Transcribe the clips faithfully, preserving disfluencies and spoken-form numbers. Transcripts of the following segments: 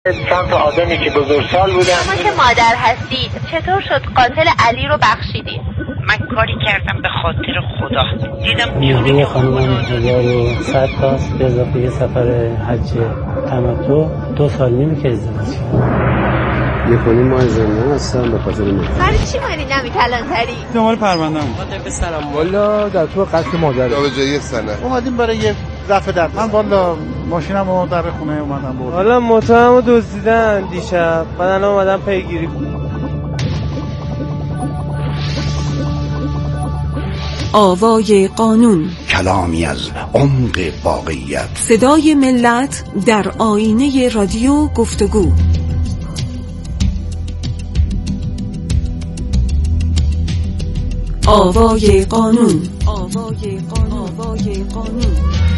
چند تا آدمی که بزرگسال بودن. شما که مادر هستید چطور شد قاتل علی رو بخشیدید؟ من کاری کردم به خاطر خدا، دیدم نیروی خانم هزار و صد تاست به اضافه یه سفر حج تمتع دو سال نیمی که ازدواج کردم. یه کنیم ماه زندان هستم به خاطر من. برای چی ماری نمی کلانتری؟ دنبال پرونده‌ام. خاطر سلام والا در تو قصد مادر. جابجایی سنه. اومدیم برای یه رفع در. من والا ماشینمو در خونه اومدم برد. والا موتورمو دزدیدن دیشب. من الان اومدم پیگیری کنم. آوای قانون، کلامی از عمق واقعیت، صدای ملت در آینه رادیو گفتگو. آوای قانون، آوای قانون، آوای قانون.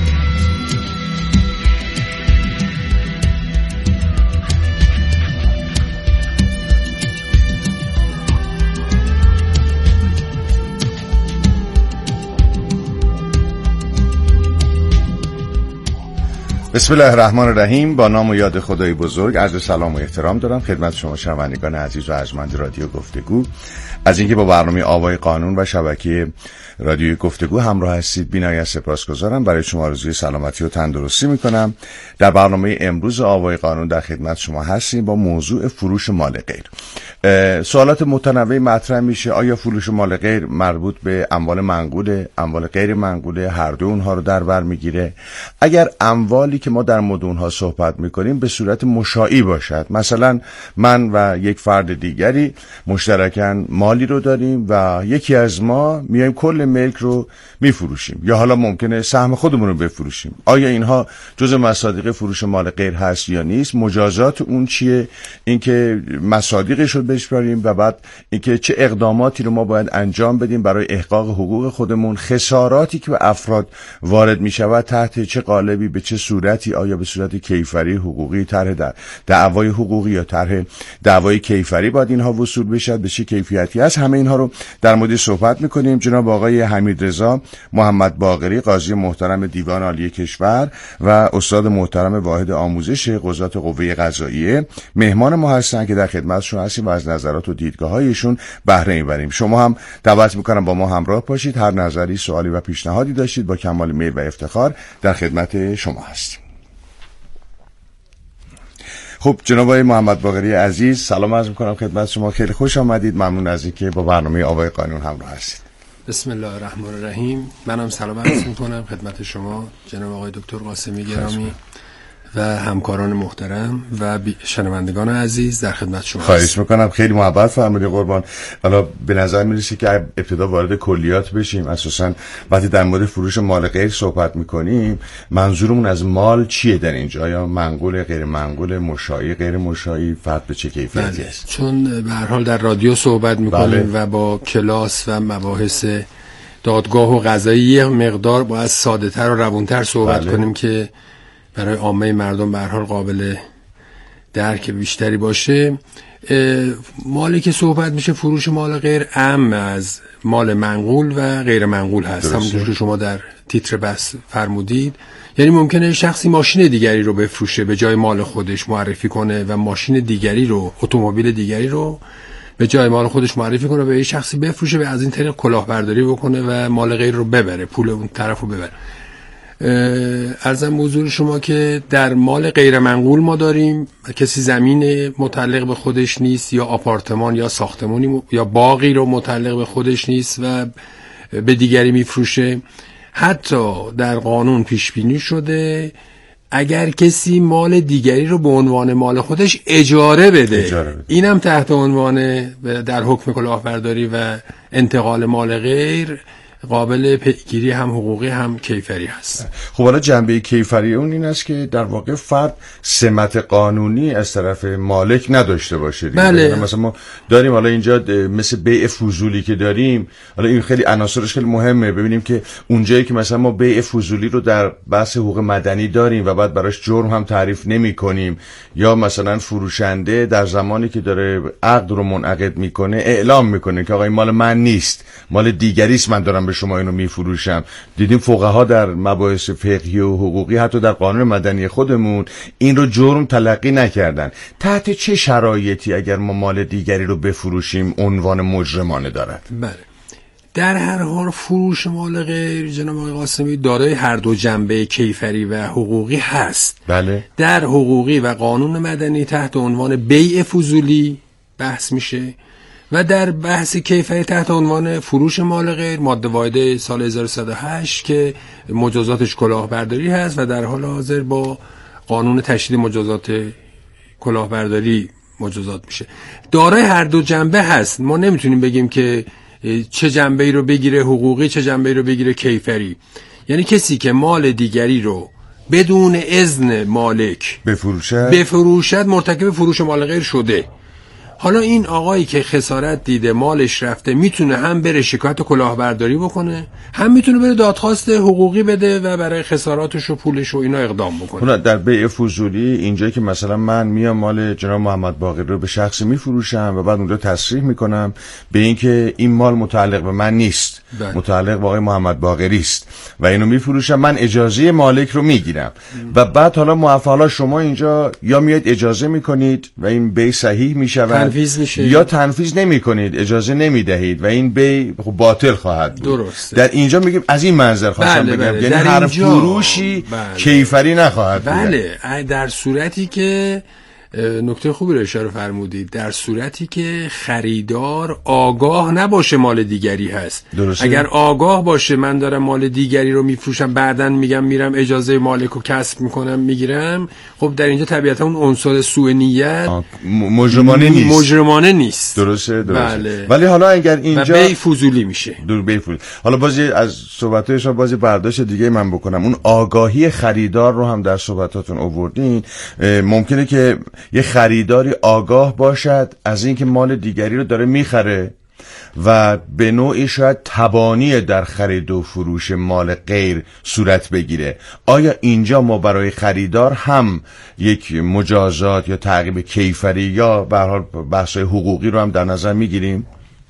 بسم الله الرحمن الرحیم. با نام و یاد خدای بزرگ عرض سلام و احترام دارم خدمت شما شنوندگان عزیز و ارجمند رادیو گفتگو. از اینکه با برنامه آوای قانون و شبکه رادیو گفتگو همراه هستید بی‌نهایت سپاسگزارم. برای شما آرزوی سلامتی و تندرستی میکنم. در برنامه امروز آوای قانون در خدمت شما هستیم با موضوع فروش مال غیر. سوالات متنوعی مطرح میشه. آیا فروش مال غیر مربوط به اموال منقوله، اموال غیر منقوله، هر دو اونها رو در بر میگیره؟ اگر اموالی که ما در مورد اونها صحبت میکنیم به صورت مشاعی باشد، مثلا من و یک فرد دیگری مشترکاً مالی رو داریم و یکی از ما میایم کل ملک رو میفروشیم یا حالا ممکنه سهم خودمون رو بفروشیم، آیا اینها جزء مصادیق فروش مال غیر هست یا نیست؟ مجازات اون چیه؟ اینکه مصادیقش رو بشماریم و بعد اینکه چه اقداماتی رو ما باید انجام بدیم برای احقاق حقوق خودمون، خساراتی که به افراد وارد میشود تحت چه قالبی، به چه صورتی، آیا به صورت کیفری حقوقی، طرح دعوای حقوقی یا طرح دعوای کیفری باید اینها وصول بشد، به چه کیفیتی است؟ همه اینها رو در مورد صحبت میکنیم. جناب آقای حمیدرضا محمد باقری، قاضی محترم دیوان عالی کشور و استاد محترم واحد آموزش قضات قوه قضاییه مهمان ما هستن که در خدمتشون هستیم و از نظرات و دیدگاه‌هایشون بهره میبریم. شما هم دعوت میکنم با ما همراه باشید. هر نظری، سوالی و پیشنهادی داشتید با کمال میل و افتخار در خدمت شما هستیم. خب جناب آقای محمد باقری عزیز، سلام عرض میکنم خدمت شما. خیلی خوش آمدید. ممنون از اینکه با برنامه آوای قانون همراه هستید. بسم الله الرحمن الرحیم. منم سلام عرض میکنم خدمت شما جناب آقای دکتر قاسمی گرامی و همکاران محترم و شنوندگان عزیز در خدمت شما. خواهش میکنم. خیلی محبت فرمودید قربان. حالا به نظر میرسه که ابتدا وارد کلیات بشیم. اساسا وقتی در مورد فروش مال غیر صحبت میکنیم منظورمون از مال چیه در اینجا؟ یا منقول، غیر منقول، مشاعی، غیر مشاعی، فرد به چه کیفیتی است؟ چون به هر حال در رادیو صحبت میکنیم بله. و با کلاس و مباحث دادگاه و قضایی یه مقدار باید ساده تر و روونتر صحبت بله. کنیم که برای عامه مردم به هر حال قابل درک بیشتری باشه. مالی که صحبت میشه فروش مال غیر عام از مال منقول و غیر منقول هست، همونطور که شما در تیتر بحث فرمودید. یعنی ممکنه شخصی ماشین دیگری رو بفروشه به جای مال خودش معرفی کنه و ماشین دیگری رو، اتومبیل دیگری رو به جای مال خودش معرفی کنه و به یه شخصی بفروشه و از این طریق کلاهبرداری بکنه و مال غیر رو ببره، پول اون طرف رو ببره. عرضم به حضور شما که در مال غیر منقول ما داریم کسی زمین متعلق به خودش نیست یا آپارتمان یا ساختمانی یا باغی رو متعلق به خودش نیست و به دیگری میفروشه. حتی در قانون پیش بینی شده اگر کسی مال دیگری رو به عنوان مال خودش اجاره بده, اجاره بده. اینم تحت عنوان در حکم کلاهبرداری و انتقال مال غیر قابل پیگیری هم حقوقی هم کیفری هست. خب حالا جنبه کیفری اون این است که در واقع فرد سمت قانونی از طرف مالک نداشته باشه. بله. مثلا ما داریم حالا اینجا مثل بیع فضولی که داریم، حالا این خیلی عناصرش خیلی مهمه. ببینیم که اونجایی که مثلا ما بیع فضولی رو در بحث حقوق مدنی داریم و بعد براش جرم هم تعریف نمی کنیم، یا مثلا فروشنده در زمانی که داره عقد رو منعقد میکنه اعلام میکنه که آقا این مال من نیست، مال دیگری است، من دارم به شما اینو میفروشم. دیدیم فقها در مباحث فقهی و حقوقی حتی در قانون مدنی خودمون این رو جرم تلقی نکردن. تحت چه شرایطی اگر ما مال دیگری رو بفروشیم عنوان مجرمانه دارد؟ بله، در هر حال فروش مال غیر جناب آقای قاسمی دارای هر دو جنبه کیفری و حقوقی هست. بله. در حقوقی و قانون مدنی تحت عنوان بیع فضولی بحث میشه و در بحث کیفری تحت عنوان فروش مال غیر ماده واحده سال هزار و سیصد و هشت که مجازاتش کلاهبرداری هست و در حال حاضر با قانون تشدید مجازات کلاهبرداری مجازات میشه. دارای هر دو جنبه هست. ما نمیتونیم بگیم که چه جنبه‌ای رو بگیره حقوقی چه جنبه‌ای رو بگیره کیفری. یعنی کسی که مال دیگری رو بدون اذن مالک بفروشد بفروشد مرتکب فروش مال غیر شده. حالا این آقایی که خسارت دیده مالش رفته میتونه هم بره شکایت کلاهبرداری بکنه، هم میتونه بره دادخواست حقوقی بده و برای خساراتش و پولش و اینا اقدام بکنه. در بیع فضولی اینجایی که مثلا من میام مال جناب محمد باقری رو به شخصی میفروشم و بعد اونجا تصریح میکنم به اینکه این مال متعلق به من نیست، بله. متعلق به آقای محمد باقری است و اینو میفروشم، من اجازه مالک رو میگیرم و بعد حالا موفقا شما اینجا یا میاد اجازه میکنید و این بیع صحیح میشه یا تنفیذ نمی کنید، اجازه نمی دهید و این بی باطل خواهد بود. درسته. در اینجا میگیم از این منظر خواستم بله بگم بله. یعنی هر فروشی بله. کیفری نخواهد بود. بله، در صورتی که نکته خوبی رو اشاره فرمودید، در صورتی که خریدار آگاه نباشه مال دیگری هست. درسته. اگر آگاه باشه من دارم مال دیگری رو میفروشم بعدن میگم میرم اجازه مالک رو کسب میکنم میگیرم، خب در اینجا طبیعتا اون عنصر سوء نیت مجرمانه نیست. مجرمانه نیست. درسته درسته. بله. ولی حالا اگر اینجا بیع فضولی میشه. دور بیع فضولی. حالا بازی از صحبتایشون بازی برداشت دیگه من بکنم، اون آگاهی خریدار رو هم در صحبتاتون آوردین. ممکنه که یه خریداری آگاه باشد از اینکه مال دیگری رو داره میخره و به نوعی شاید تبانی در خرید و فروش مال غیر صورت بگیره. آیا اینجا ما برای خریدار هم یک مجازات یا تعقیب کیفری یا به هر حال بحث‌های حقوقی رو هم در نظر میگیریم؟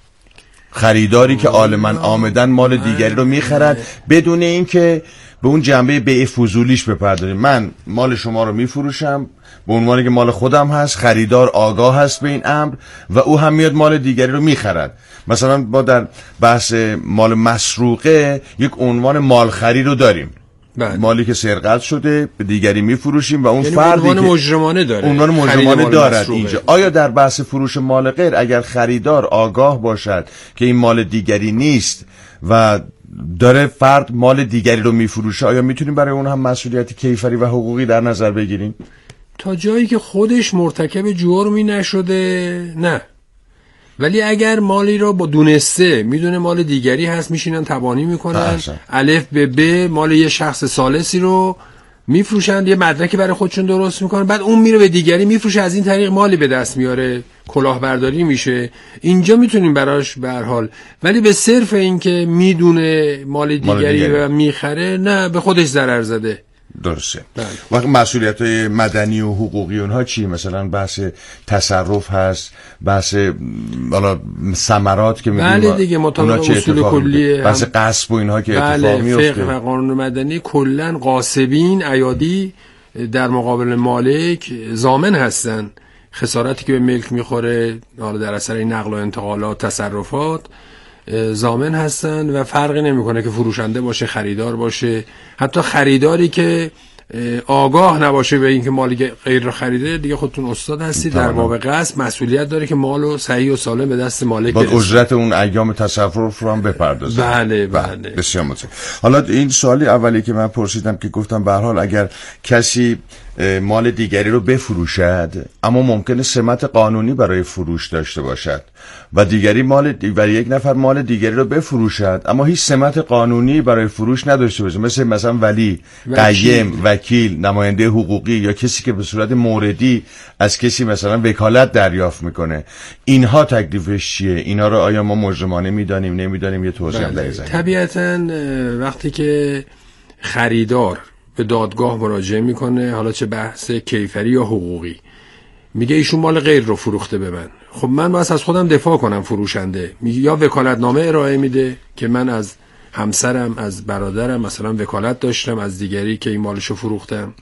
خریداری که عالماً آمدن مال دیگری رو میخرد بدون اینکه به اون جنبه بیع فضولیش بپردازیم. من مال شما رو میفروشم به عنوانی که مال خودم هست، خریدار آگاه هست به این امر و او هم میاد مال دیگری رو میخرد. مثلا ما در بحث مال مسروقه یک عنوان مالخری رو داریم. بله. مالی که سرقت شده به دیگری میفروشیم و اون یعنی فردی عنوان که مجرمانه داره، عنوان مجرمانه دارد مسروقه. اینجا. آیا در بحث فروش مال غیر اگر خریدار آگاه باشد که این مال دیگری نیست و داره فرد مال دیگری رو میفروشه، آیا میتونیم برای اون هم مسئولیت کیفری و حقوقی در نظر بگیریم؟ تا جایی که خودش مرتکب جرمی نشده نه، ولی اگر مالی رو با دونسته میدونه مال دیگری هست میشینن تبانی میکنن، الف به ب مال یه شخص ثالثی رو میفروشن، یه مدرکی برای خودشون درست میکنن، بعد اون میره به دیگری میفروشه، از این طریق مالی به دست میاره، کلاهبرداری میشه. اینجا میتونیم براش به هر حال، ولی به صرف اینکه میدونه مال دیگری, مال دیگری و میخره نه، به خودش ضرر زده. درسته. وقت مسئولیت های مدنی و حقوقی اونها چی؟ مثلا بحث تصرف هست، بحث والا ثمرات که میگیم بله دیگه مطابق اصول کلیه، بحث غصب و اینها که بله اتفاق میفته. فقه و قانون مدنی کلا غاصبین ایادی در مقابل مالک ضامن هستن. خسارتی که به ملک میخوره حالا در اثر نقل و انتقالات تصرفات ضامن هستن و فرقی نمیکنه که فروشنده باشه خریدار باشه. حتی خریداری که آگاه نباشه به اینکه مال غیر رو خریده، دیگه خودتون استاد هستی در باب غصب مسئولیت داره که مالو صحیح و سالم به دست مالک برسه. باید اجرت اون ایام تصرف رو هم بپردازه. بله بله. بسیار متشکرم. حالا این سوالی اولی که من پرسیدم که گفتم به هر حال اگر کسی مال دیگری رو بفروشد اما ممکنه سمت قانونی برای فروش داشته باشد و دیگری مال و یک نفر مال دیگری رو بفروشد اما هیچ سمت قانونی برای فروش نداشته باشه، مثل مثلا ولی، قیم، وکیل، نماینده حقوقی یا کسی که به صورت موردی از کسی مثلا وکالت دریافت میکنه، اینها تکلیفش چیه؟ اینا رو آیا ما مجرمانه میدانیم نمیدانیم؟ یه توضیح هم بزنید. طبیعتاً وقتی که خریدار به دادگاه مراجعه میکنه، حالا چه بحث کیفری یا حقوقی، میگه ایشون مال غیر رو فروخته به من، خب من باید از خودم دفاع کنم. فروشنده میگه یا وکالتنامه ارائه میده که من از همسرم از برادرم مثلا وکالت داشتم از دیگری که این مالشو فروختم،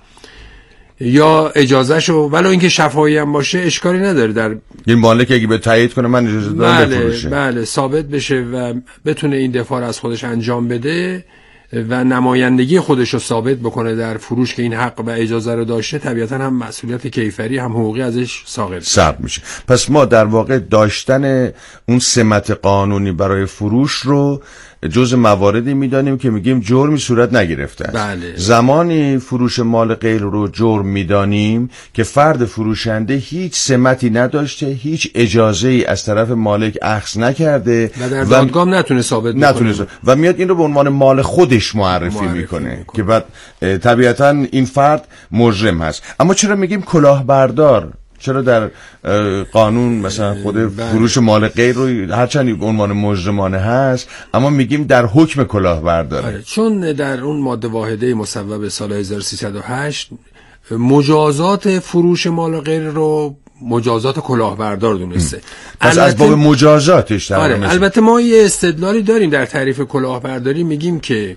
یا اجازهشو، ولو اینکه شفاهی هم باشه اشکالی نداره. در این مالک اگه به تایید کنه من اجازه دارم بله بفروشه، بله ثابت بشه و بتونه این دفاع رو از خودش انجام بده و نمایندگی خودش رو ثابت بکنه در فروش که این حق و اجازه رو داشته، طبیعتا هم مسئولیت کیفری هم حقوقی ازش ساقط سرد میشه. پس ما در واقع داشتن اون سمت قانونی برای فروش رو جز مواردی میدانیم که میگیم جرمی صورت نگرفته است. بله. زمانی فروش مال غیر رو جرم میدانیم که فرد فروشنده هیچ سمتی نداشته، هیچ اجازه ای از طرف مالک اخذ نکرده و در دادگاه نتونه ثابت نتونه ثابت و میاد این رو به عنوان مال خودش معرفی, معرفی میکنه, میکنه که بعد طبیعتا این فرد مجرم هست. اما چرا میگیم کلاهبردار؟ چرا در قانون مثلا خود فروش مال غیر رو هرچند عنوان مجرمانه هست اما میگیم در حکم کلاهبرداره؟ چون در اون ماده واحده مصوبه سال هزار و سیصد و هشت مجازات فروش مال غیر رو مجازات کلاهبردار دونسته. پس از باب مجازاتش آره مثل... البته ما یه استدلالی داریم در تعریف کلاهبرداری، میگیم که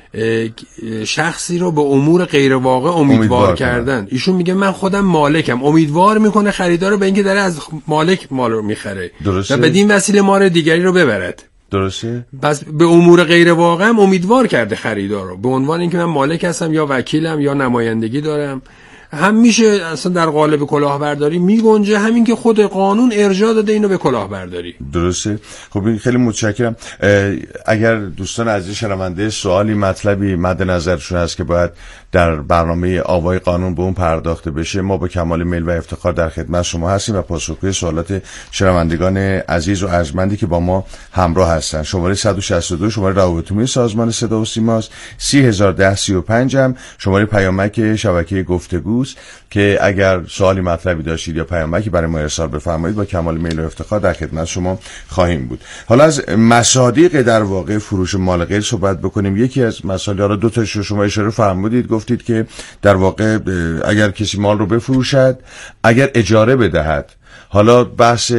شخصی رو به امور غیر واقع امیدوار, امیدوار کردن. ایشون میگه من خودم مالکم، امیدوار میکنه خریدار رو به اینکه داره از مالک مال رو میخره و بدین وسیله مال دیگری رو ببرد. درسته؟ پس به امور غیر واقع هم امیدوار کرده خریدار رو به عنوان اینکه من مالک هستم یا وکیلم یا نمایندگی دارم. هم میشه اصلا در قالب کلاهبرداری میگنجه، همین که خود قانون ارجاع داده اینو به کلاهبرداری. درسته. خب این خیلی متشکرم. اگر دوستان عزیز شنونده سوالی مطلبی مد نظرشون هست که باید در برنامه آوای قانون به اون پرداخته بشه، ما با کمال میل و افتخار در خدمت شما هستیم و پاسخگوی سوالات شنوندگان عزیز و ارجمندی که با ما همراه هستن. شماره صد و شصت و دو شماره روابط عمومی سازمان صدا و سیماست، سی هزار و ده سی و پنج هم شماره پیامک شبکه گفتگو که اگر سوالی مطلبی داشتید یا پیامکی برای ما ارسال بفرمایید با کمال میل و افتخار در خدمت شما خواهیم بود. حالا از مصادیق در واقع فروش مال غیر صحبت بکنیم. یکی از مسائل را دو تاشو شما اشاره فرمودید، گفتید که در واقع اگر کسی مال رو بفروشد، اگر اجاره بدهد، حالا بحث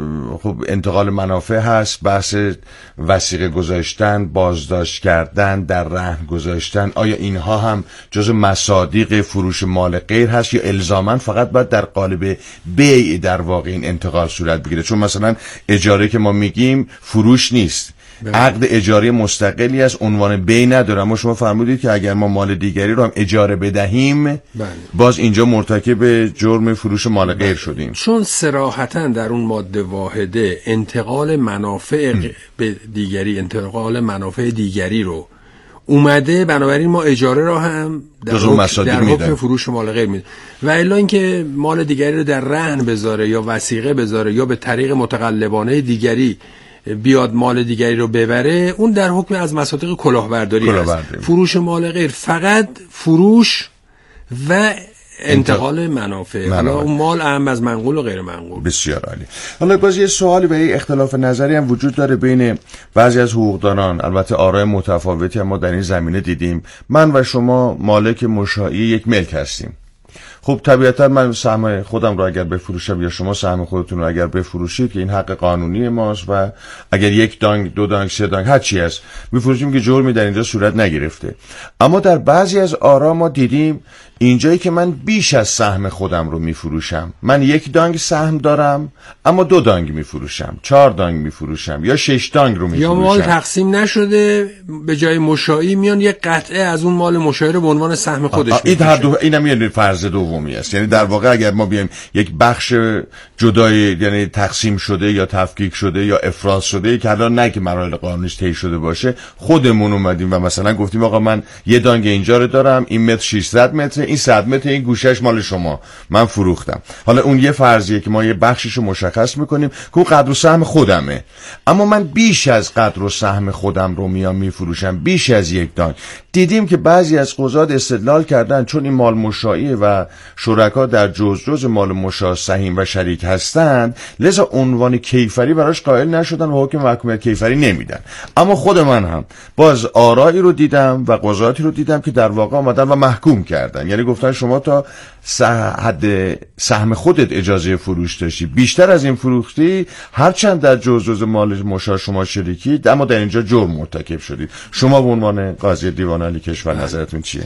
خب انتقال منافع هست، بحث وثیقه گذاشتن، بازداشت کردن، در رهن گذاشتن، آیا اینها هم جز مصادیق فروش مال غیر هست یا الزاماً فقط باید در قالب بیع در واقع این انتقال صورت بگیره؟ چون مثلا اجاره که ما میگیم فروش نیست، عقد اجاره مستقلی از عنوان بیع نداره، اما شما فرمودید که اگر ما مال دیگری رو هم اجاره بدهیم بله. باز اینجا مرتکب جرم فروش مال غیر شدیم. چون صراحتاً در اون ماده واحده انتقال منافع م. به دیگری، انتقال منافع دیگری رو اومده، بنابراین ما اجاره را هم در حکم, در حکم فروش مال غیر میده. و الا اینکه مال دیگری رو در رهن بذاره یا وثیقه بذاره یا به طریق متقلبانه دیگری بیاد مال دیگری رو ببره، اون در حکم از مصادیق کلاهبرداری هست. فروش مال غیر فقط فروش و انتقال منافع، حالا اون مال اهم از منقول و غیر منقول. بسیار عالی. حالا باز یه سوالی و یه اختلاف نظری هم وجود داره بین بعضی از حقوقدانان، البته آرای متفاوتی هم ما در این زمینه دیدیم. من و شما مالک مشاعی یک ملک هستیم. خب طبیعتا من سهم خودم رو اگر بفروشم یا شما سهم خودتون رو اگر بفروشید که این حق قانونی ماست و اگر یک دانگ، دو دانگ، سه دانگ هر چی هست میفروشیم که جرمی در اینجا صورت نگرفته. اما در بعضی از آرا ما دیدیم اینجایی که من بیش از سهم خودم رو میفروشم، من یک دانگ سهم دارم اما دو دانگ میفروشم، چهار دانگ میفروشم یا شش دانگ رو میفروشم، یا مال تقسیم نشده به جای مشاعی میان یک قطعه از اون مال مشاعی رو به عنوان سهم خودش میفروشن. این هر دو اینم یه فرض دومی است. یعنی در واقع اگر ما بیایم یک بخش جدای یعنی تقسیم شده یا تفکیک شده یا افراز شده که الان نه که مراحل قانونیش طی شده باشه، خودمون اومدیم و مثلا گفتیم آقا من یه دانگ اینجا رو دارم، این متر ششصد متر، این صد متر، این گوشش مال شما، من فروختم. حالا اون یه فرضیه که ما یه بخشش رو مشخص میکنیم که اون قدر و سهم خودمه، اما من بیش از قدر و سهم خودم رو میام میفروشم، بیش از یک دانگ. دیدیم که بعضی از قضات استدلال کردن چون این مال مشاعیه و و شرکا در جز جز مال مشاع سهیم و شریک هستند، لذا عنوان کیفری براش قائل نشدن و حکم محکومیت کیفری نمیدن. اما خود من هم باز آرایی رو دیدم و قضاتی رو دیدم که در واقع آمدن و محکوم کردن، یعنی گفتن شما تا حد سهم خودت اجازه فروش داشتی، بیشتر از این فروختی، هرچند در جز جز مال مشاع شما شریکی، اما در اینجا جرم مرتکب شدید. شما به عنوان قاضی دیوان عالی کشور نظرتون چیه؟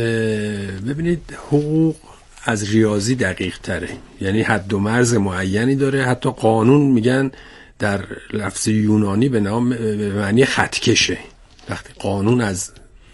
ببینید، حقوق از ریاضی دقیق تره، یعنی حد و مرز معینی داره. حتی قانون میگن در لفظ یونانی به نام به معنی خطکشه. وقتی قانون از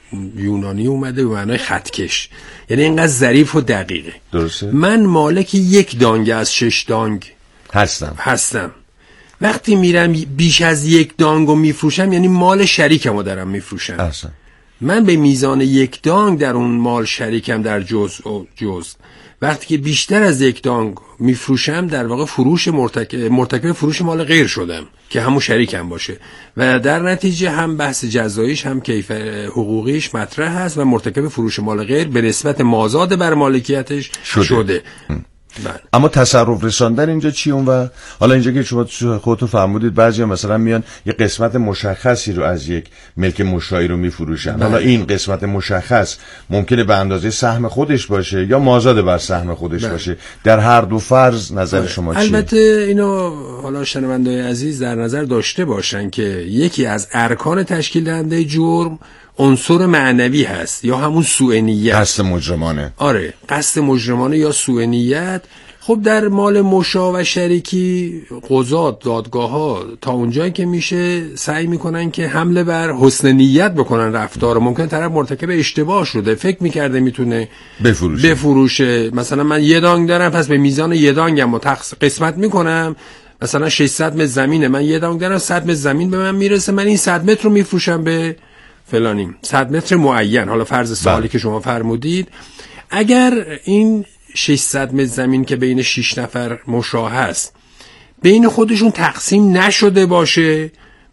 یونانی اومده به معنی خطکش، یعنی اینقدر ظریف و دقیقه. درسته. من مالک یک دانگ از شش دانگ هستم هستم وقتی میرم بیش از یک دانگو میفروشم، یعنی مال شریکمو دارم میفروشم. اصلا من به میزان یک دانگ در اون مال شریکم در جز و جز. وقتی که بیشتر از یک دانگ میفروشم، در واقع فروش مرتکب مرتکب فروش مال غیر شدم که همون شریکم باشه و در نتیجه هم بحث جزاییش هم کیف حقوقیش مطرح هست و مرتکب فروش مال غیر به نسبت مازاد بر مالکیتش شده, شده. بله. اما تصرف رساندن اینجا چی اون؟ و حالا اینجا که شما خودتون فرمودید بعضیا مثلا میان یه قسمت مشخصی رو از یک ملک مشاعی رو میفروشن. حالا این قسمت مشخص ممکنه به اندازه سهم خودش باشه یا مازاد بر سهم خودش بله. باشه. در هر دو فرض نظر بله. شما چیه؟ البته اینو حالا شنونده‌های عزیز در نظر داشته باشن که یکی از ارکان تشکیل دهنده جرم عنصر معنوی هست یا همون سوء نیت، قصد مجرمانه. آره، قصد مجرمانه یا سوء نیت. خب در مال مشاع و شریکی قضات، دادگاه‌ها تا اونجایی که میشه سعی میکنن که حمله بر حسن نیت بکنن رفتار. ممکن طرف مرتکب اشتباه شده، فکر میکرده میتونه بفروشه. بفروشه مثلا من یه دانگ دارم، پس به میزان یه دانگم رو قسمت میکنم. مثلا ششصد متر زمینه، من یه دانگ دارم، صد متر زمین به من میرسه، من این صد متر رو میفروشم به فلانیم، صد متر معین. حالا فرض سوالی که شما فرمودید، اگر این ششصد متر زمین که بین شش نفر مشاع هست بین خودشون تقسیم نشده باشه،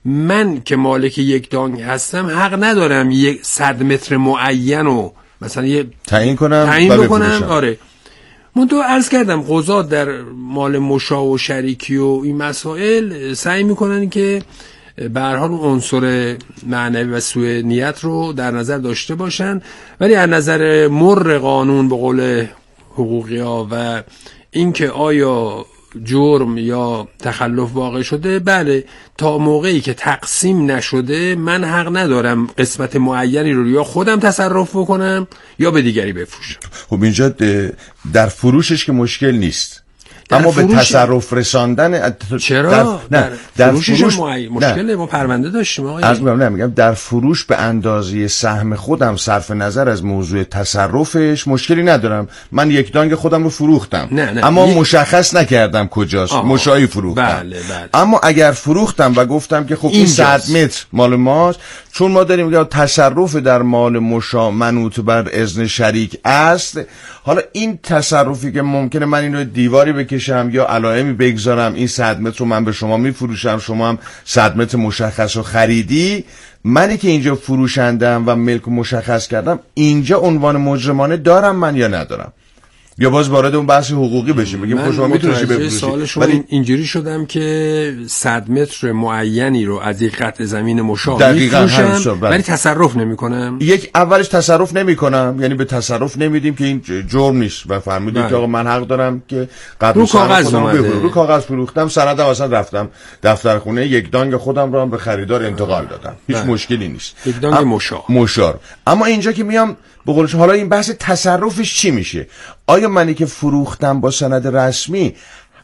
من که مالک یک دانگ هستم حق ندارم یک صد متر معین رو مثلا یه تعیین کنم تعیین بکنم. آره، من تو عرض کردم قضات در مال مشاع و شریکی و این مسائل سعی میکنن که به هر حال عنصر معنوی و سوء نیت رو در نظر داشته باشن، ولی از نظر مر قانون به قول حقوقی ها و اینکه آیا جرم یا تخلف واقع شده، بله، تا موقعی که تقسیم نشده من حق ندارم قسمت معینی رو یا خودم تصرف بکنم یا به دیگری بفروشم. خب اینجا در فروشش که مشکل نیست، اما به تصرف رساندن چرا؟ در... نه در فروشش فروش معی... مشکل ما پرونده داشتیم آقای. از میگم نه میگم در فروش به اندازه سهم خودم صرف نظر از موضوع تصرفش مشکلی ندارم. من یک دانگ خودم رو فروختم، نه نه. اما یک... مشخص نکردم کجاست، مشاعی فروختم. بله بله. اما اگر فروختم و گفتم که خب این صد متر مال ماست، چون ما داریم میگم تصرف در مال مشاع منوط بر اذن شریک است، حالا این تصرفی که ممکنه من اینو دیواری بکشم یا علائمی بگذارم، این صد متر رو من به شما میفروشم، شما هم صد متر مشخص رو خریدی، منی که اینجا فروشندم و ملک مشخص کردم، اینجا عنوان مجرمانه دارم من یا ندارم؟ یا باز وارد اون بحث حقوقی بشیم بگیم شما میتونید بفروشید. ولی اینجوری شدم که صد متر معینی رو از یک قطعه زمین مشاع میفروشم ولی تصرف نمیکنم. یک اولش تصرف نمیکنم، یعنی به تصرف نمیدیم که این جرم نیست و فرمودید که آقا من حق دارم که رو کاغذ اومده، رو کاغذ فروختم، سندم اصلا رفتم دفتر خونه، یک دانگ خودم رو هم به خریدار انتقال دادم، هیچ مشکلی نیست، یک دانگ مشاع مشاع. اما اینجا که میام بقولش حالا این بحث تصرفش چی میشه؟ آیا منی که فروختم با سند رسمی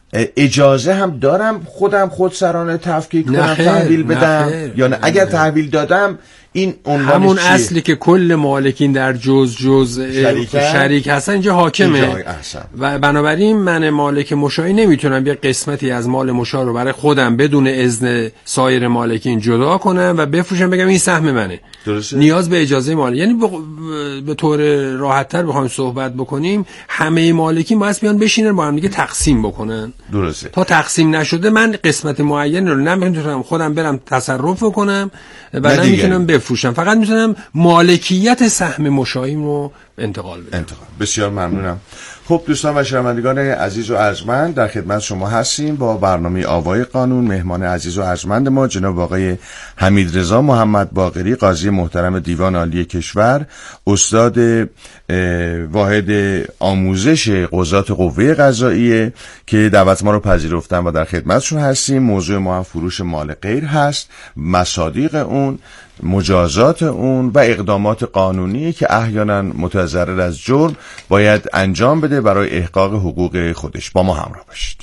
اجازه هم دارم خودم خودسرانه تفکیک کنم، تحویل بدم یا نه؟ اگر تحویل دادم این همون چیه؟ اصلی که کل مالکین در جز جز شریک هستن اینجا حاکمه اینجا و بنابراین من مالک مشاعی نمیتونم یه قسمتی از مال مشاع رو برای خودم بدون اذن سایر مالکین جدا کنم و بفروشم بگم این سهم منه. درسته؟ نیاز به اجازه مالک، یعنی به طور راحت‌تر بخوایم صحبت بکنیم همه مالکین باید بیان بشینن با هم دیگه تقسیم بکنن. درسته. تا تقسیم نشده من قسمت معین رو نمیتونم خودم برم تصرف کنم و نمیتونم بفروشم. بفروشم، فقط میتونم مالکیت سهم مشاهیم رو انتقال بدم. انتقال. بسیار ممنونم. خب دوستان و شنوندگان عزیز و ارجمند، در خدمت شما هستیم با برنامه آوای قانون. مهمان عزیز و ارجمند ما جناب آقای حمیدرضا محمد باقری، قاضی محترم دیوان عالی کشور، استاد واحد آموزش قضات قوه قضاییه که دعوت ما رو پذیرفتن و در خدمتشون هستیم. موضوع ما هم فروش مال غیر هست، مصادیق اون، مجازات اون و اقدامات قانونی که احیانا متضرر از جرم باید انجام بده برای احقاق حقوق خودش. با ما همراه باشید.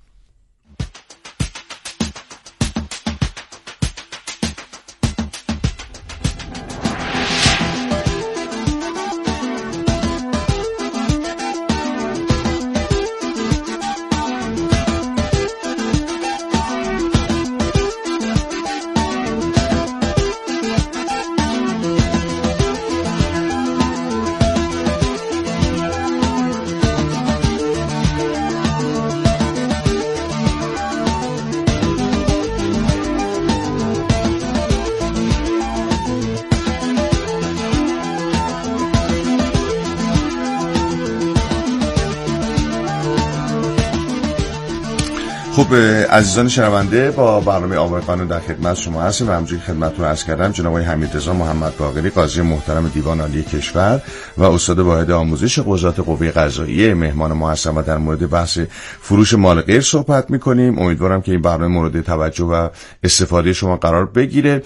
خب عزیزان شنونده، با برنامه آوای قانون در خدمت شما هستیم و همونجوری که خدمتتون عرض کردم جناب آقای حمیدرضا محمد باقری، قاضی محترم دیوان عالی کشور و استاد واحد آموزش قضات قوه قضاییه مهمان ما هستن و در مورد بحث فروش مال غیر صحبت می‌کنیم. امیدوارم که این برنامه مورد توجه و استفاده شما قرار بگیره.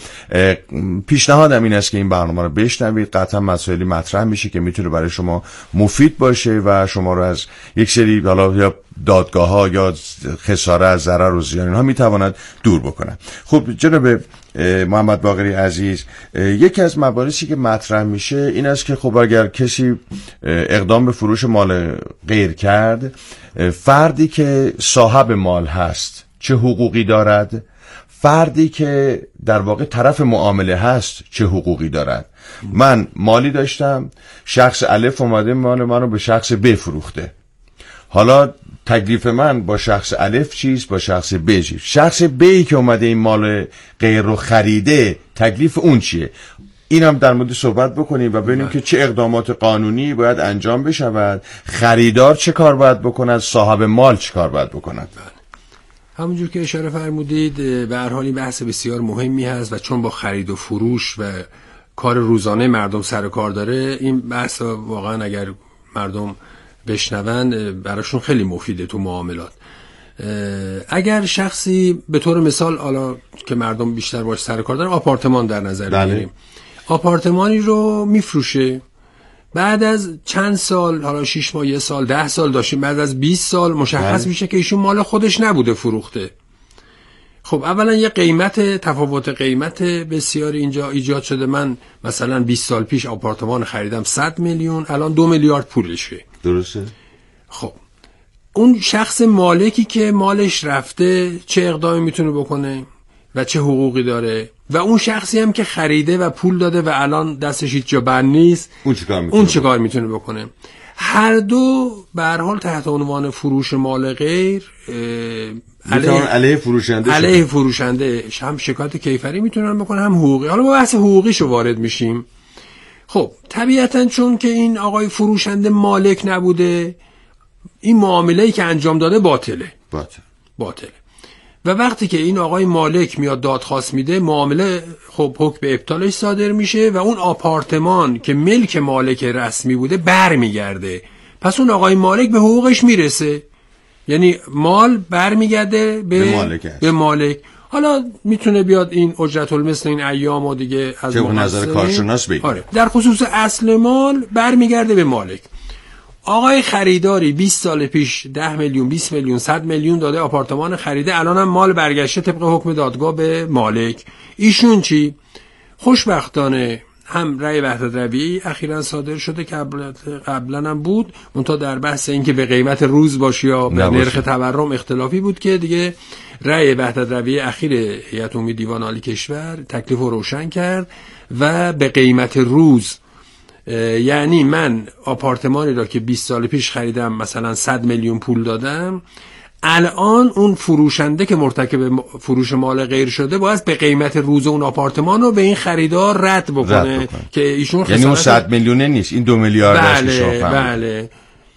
پیشنهادم این است که این برنامه رو بشنوید، قطعا مسائلی مطرح میشه که میتونه برای شما مفید باشه و شما رو از یک سری حالا یا دادگاه ها یا خساره از ضرر و زیان اینها میتواند دور بکنن. خب جناب محمد باقری عزیز، یکی از مباحثی که مطرح میشه این است که خب اگر کسی اقدام به فروش مال غیر کرد، فردی که صاحب مال هست چه حقوقی دارد؟ فردی که در واقع طرف معامله هست چه حقوقی دارد؟ من مالی داشتم، شخص الف اومده مال منو به شخص ب فروخته، حالا تکلیف من با شخص الف چیست، با شخص ب چیست؟ شخص ب که اومده این مال غیر رو خریده تکلیف اون چیه؟ این هم در مورد صحبت بکنیم و ببینیم که چه اقدامات قانونی باید انجام بشود، خریدار چه کار باید بکند، صاحب مال چه کار باید بکند. همونجور که اشاره فرمودید به هر حال این بحث بسیار مهمی هست و چون با خرید و فروش و کار روزانه مردم سر کار داره، این بحث واقعا اگر مردم بشنوند براشون خیلی مفیده تو معاملات. اگر شخصی به طور مثال حالا که مردم بیشتر باش سر کار دارن، آپارتمان در نظر بگیریم، آپارتمانی رو میفروشه، بعد از چند سال، حالا شش ماه، یه سال، ده سال داشتیم، بعد از بیست سال مشخص میشه که ایشون مال خودش نبوده، فروخته. خب اولا یه قیمت، تفاوت قیمت بسیار اینجا ایجاد شده. من مثلا بیست سال پیش آپارتمان خریدم صد میلیون، الان دو میلیارد پولشه. درسته؟ خب اون شخص مالکی که مالش رفته چه اقدامی میتونه بکنه و چه حقوقی داره، و اون شخصی هم که خریده و پول داده و الان دستش هیچ جا بند نیست، اون چیکار میتونه اون چیکار میتونه بکنه؟ هر دو به هر حال تحت عنوان فروش مال غیر علیه علیه فروشنده علیه فروشنده هم شکایت کیفری میتونن بکنن، هم حقوقی. حالا ما بحث حقوقیشو وارد میشیم. خب طبیعتاً چون که این آقای فروشنده مالک نبوده، این معامله‌ای که انجام داده باطله. باطل. باطله. و وقتی که این آقای مالک میاد دادخواست میده، معامله خب حکم به ابطالش صادر میشه و اون آپارتمان که ملک مالک رسمی بوده برمیگرده. پس اون آقای مالک به حقوقش میرسه، یعنی مال برمیگرده به, به مالک. به مالک. حالا میتونه بیاد این اجرت المثل این ایام و دیگه از نظر کارشناس بگیره. آره. در خصوص اصل مال برمیگرده به مالک. آقای خریداری بیست سال پیش ده میلیون، بیست میلیون، صد میلیون داده، آپارتمان خریده، الان هم مال برگشته طبق حکم دادگاه به مالک. ایشون چی؟ خوشبختانه هم رأی وحدت رویه اخیراً صادر شده که قبلا هم بود، منتها در بحث این که به قیمت روز باشه یا به نرخ تورم اختلافی بود که دیگه رأی وحدت رویه اخیر هیئت عمومی دیوان عالی کشور تکلیف رو روشن کرد و به قیمت روز، یعنی من آپارتمانی را که بیست سال پیش خریدم مثلا صد میلیون پول دادم، الان اون فروشنده که مرتکب فروش مال غیر شده باید به قیمت روز اون آپارتمان رو به این خریدار رد بکنه, رد بکنه. که ایشون یعنی اون صد میلیونه نیست، این دو میلیارد است. بله بله.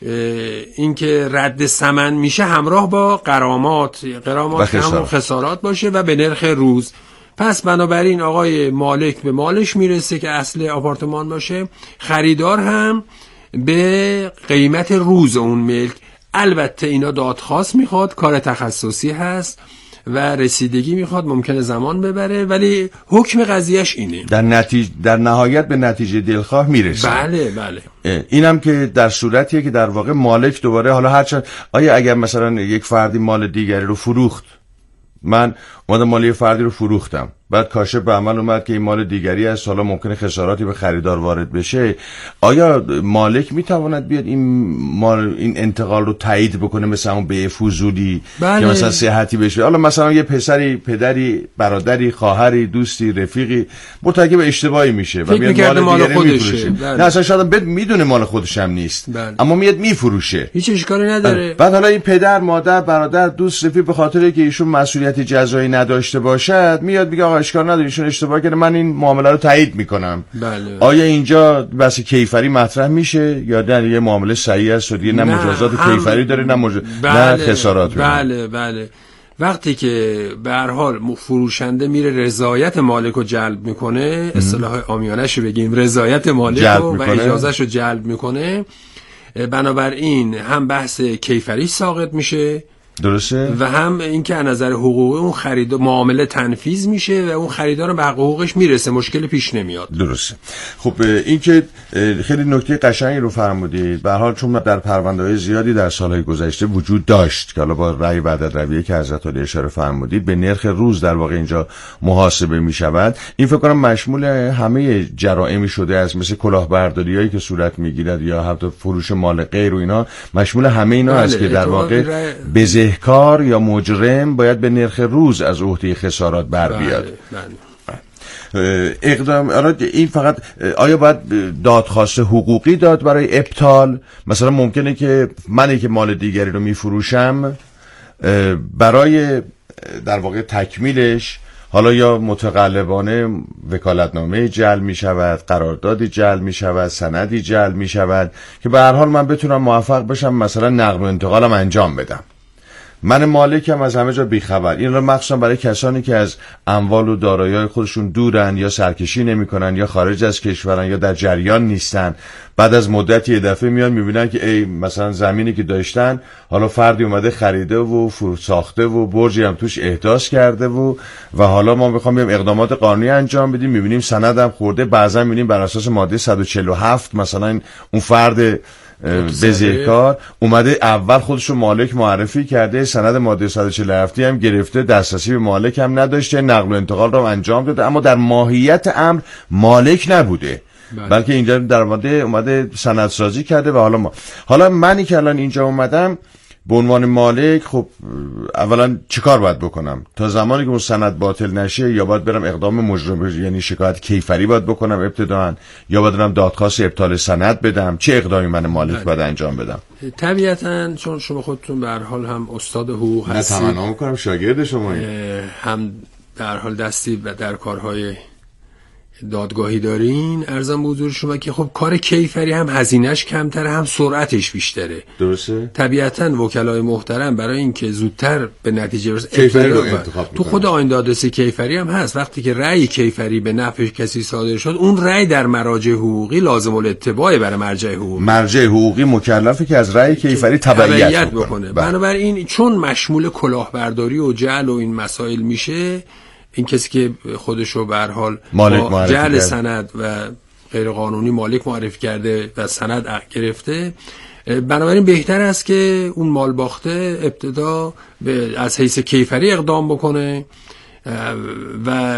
این که رد ثمن میشه همراه با غرامات، غرامات که همون خسارات باشه و به نرخ روز. پس بنابراین آقای مالک به مالش میرسه که اصل آپارتمان باشه، خریدار هم به قیمت روز اون ملک. البته اینا دادخواست میخواد، کار تخصصی هست و رسیدگی میخواد، ممکنه زمان ببره، ولی حکم قضیهش اینه. در نتیجه در نهایت به نتیجه دلخواه میرسه. بله بله. اینم که در صورتیه که در واقع مالک دوباره حالا هرچند آیا اگر مثلا یک فردی مال دیگری رو فروخت، من اومدم مالی فردی رو فروختم، بعد کاشف به عمل اومد که این مال دیگری است، حالا ممکنه خساراتی به خریدار وارد بشه، آیا مالک میتواند بیاد این مال این انتقال رو تایید بکنه مثل اون به فضولی بله. که مثلا صحتی بشه؟ حالا مثلا یه پسری، پدری، برادری، خواهری، دوستی، رفیقی مرتکب اشتباهی میشه و میاد مال دیگری میفروشه. بله. نه اصلا شاید بد میدونه مال خودش هم نیست. بله. اما میاد میفروشه، هیچ اشکالی نداره. بعد حالا این پدر، مادر، برادر، دوست، رفیق به خاطر که ایشون مسئولیت جزایی نداشته باشد میاد میگه آقا اشکال نداره ایشون اشتباه کرده، من این معامله رو تایید میکنم. بله. آیا اینجا بحث کیفری مطرح میشه یا نه یه معامله صحیح است و دیگه نه مجازات کیفری داره نه مج... بله. نه خسارات؟ بله بله. وقتی که به هر حال فروشنده میره رضایت مالک رو جلب میکنه، اصطلاح عامیانه‌اش بگیم رضایت مالک رو و اجازهش رو جلب میکنه، بنابراین هم بحث کیفری ساقط میشه، درسته، و هم اینکه از نظر حقوقی اون خرید معامله تنفیذ میشه و اون خریدار به حقوقش میرسه، مشکل پیش نمیاد. درسته. خب این که خیلی نکته قشنگی رو فرمودید. به هر حال چون در پرونده‌های زیادی در سالهای گذشته وجود داشت که حالا با رأی بعد رویه که حضرت علی اشاره فرمودید به نرخ روز در واقع اینجا محاسبه میشود، این فکر کنم مشمول همه جرائمی شده است، مثل کلاهبرداریایی که صورت میگیرد یا حتی فروش مال غیر و اینا، مشمول همه اینا است که در واقع به کار یا مجرم باید به نرخ روز از عهده خسارات بر بیاد. اقدام این فقط آیا باید دادخواست حقوقی داد برای ابطال؟ مثلا ممکنه که منی که مال دیگری رو میفروشم برای در واقع تکمیلش حالا یا متقلبانه وکالتنامه جعل می شود، قراردادی جعل می شود، سندی جعل می شود که به هر حال من بتونم موفق بشم مثلا نقل و انتقالم انجام بدم. من مالکم از همه جا بیخبر. این رو مخصوصا برای کسانی که از اموال و دارایی‌های خودشون دورن یا سرکشی نمی‌کنن یا خارج از کشورن یا در جریان نیستن، بعد از مدتی یه دفعه میان میبینن که ای مثلا زمینی که داشتن حالا فردی اومده خریده و فرو ساخته و برجی هم توش احداث کرده و و حالا ما میخوام بریم اقدامات قانونی انجام بدیم، میبینیم سندم خورده، بعضا میبینیم بر اساس ماده صد و چهل و هفت مثلا اون فرد بزهکار اومده اول خودش رو مالک معرفی کرده، سند ماده صد و چهل و هفت هم گرفته، دسترسی به مالک هم نداشته، نقل و انتقال رو انجام داده، اما در ماهیت امر مالک نبوده، بلکه اینجا در ماده اومده سندسازی کرده. و حالا ما حالا منی که الان اینجا اومدم به عنوان مالک، خب اولا چیکار باید بکنم تا زمانی که اون سند باطل نشه؟ یا باید برم اقدام مجرم یعنی شکایت کیفری باید بکنم ابتداً، یا باید برم دادخواست ابطال سند بدم؟ چه اقدامی من مالک باید انجام بدم؟ طبیعتاً چون شما خودتون به هر حال هم استاد حقوق هستید، نه تمنا می‌کنم شاگرد شما، هم در حال دستی و در کارهای دادگاهی دارین، ارزم به حضور شما که خب کار کیفری هم هزینه‌اش کمتره هم سرعتش بیشتره. درسته؟ طبیعتاً وکلای محترم برای اینکه زودتر به نتیجه برسن کیفری رو انتخاب تو خود آیین دادرسی کیفری هم هست، وقتی که رأی کیفری به نفع کسی صادر شد اون رأی در مراجع حقوقی لازم الاتباع برای مرجع حقوقی، مرجع حقوقی مکلفه که از رأی کیفری تبعیت بکنه. بنابراین چون مشمول کلاهبرداری و جعل و این مسائل میشه، این کسی که خودشو به هر حال با جعل سند و غیر قانونی مالک معرفی کرده و سند گرفته، بنابراین بهتر است که اون مال باخته ابتدا از حیث کیفری اقدام بکنه و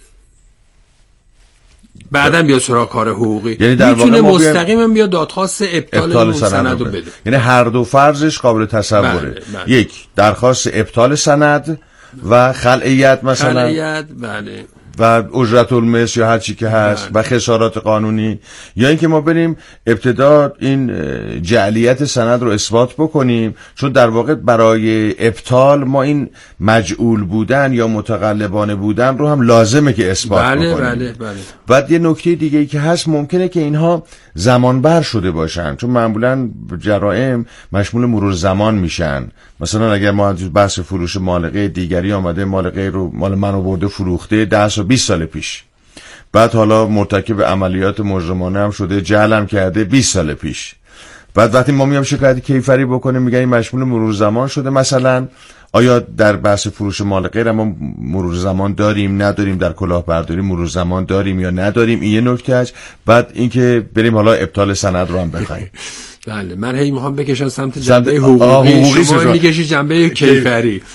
بعداً بیا سراغ کار حقوقی. یعنی در میتونه مستقیما بیا دادخواست ابطال اون سند رو بده. یعنی هر دو فرضش قابل تصوره. بله، بله. یک درخواست ابطال سند و خلعیت مثلا خلعیت، بله، و اجرت المثل یا هر چی که هست و خسارات قانونی، یا اینکه ما بریم ابتدا این جعلیت سند رو اثبات بکنیم، چون در واقع برای ابطال ما این مجعول بودن یا متقلبانه بودن رو هم لازمه که اثبات بله بکنیم. بله بله. بعد یه نکته دیگه ای که هست، ممکنه که اینها زمان بر شده باشن، چون معمولا جرائم مشمول مرور زمان میشن. مثلا اگر ما بحث فروش مالقه دیگری آمده مالقه رو مال منو برده فروخته ده و بیست سال پیش، بعد حالا مرتکب عملیات مجرمانه هم شده، جعل هم کرده بیست سال پیش، بعد وقتی ما میام شکایت کیفری بکنیم میگن این مشمول مرور زمان شده مثلا، آیا در بحث فروش مال غیر ما مرور زمان داریم نداریم، در کلاهبرداری مرور زمان داریم یا نداریم، این یه نکته است. بعد اینکه بریم حالا ابطال سند رو هم بخوایم. بله من هی میخوام بکشم سمت جنبه حقوقی، حقوقی شما میکشی جنبه کیفری.